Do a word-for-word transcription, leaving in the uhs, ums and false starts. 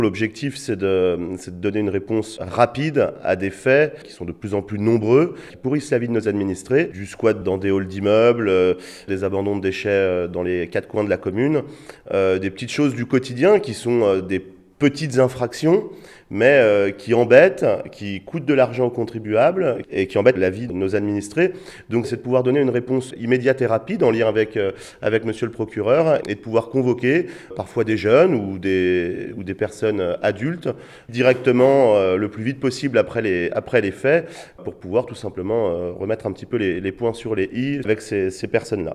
L'objectif, c'est de, c'est de donner une réponse rapide à des faits qui sont de plus en plus nombreux, qui pourrissent la vie de nos administrés, du squat dans des halls d'immeubles, euh, des abandons de déchets euh, dans les quatre coins de la commune, euh, des petites choses du quotidien qui sont euh, des petites infractions, mais euh, qui embêtent, qui coûtent de l'argent aux contribuables et qui embêtent la vie de nos administrés. Donc c'est de pouvoir donner une réponse immédiate et rapide en lien avec, euh, avec monsieur le procureur et de pouvoir convoquer parfois des jeunes ou des, ou des personnes adultes directement euh, le plus vite possible après les, après les faits pour pouvoir tout simplement euh, remettre un petit peu les, les points sur les i avec ces, ces personnes-là.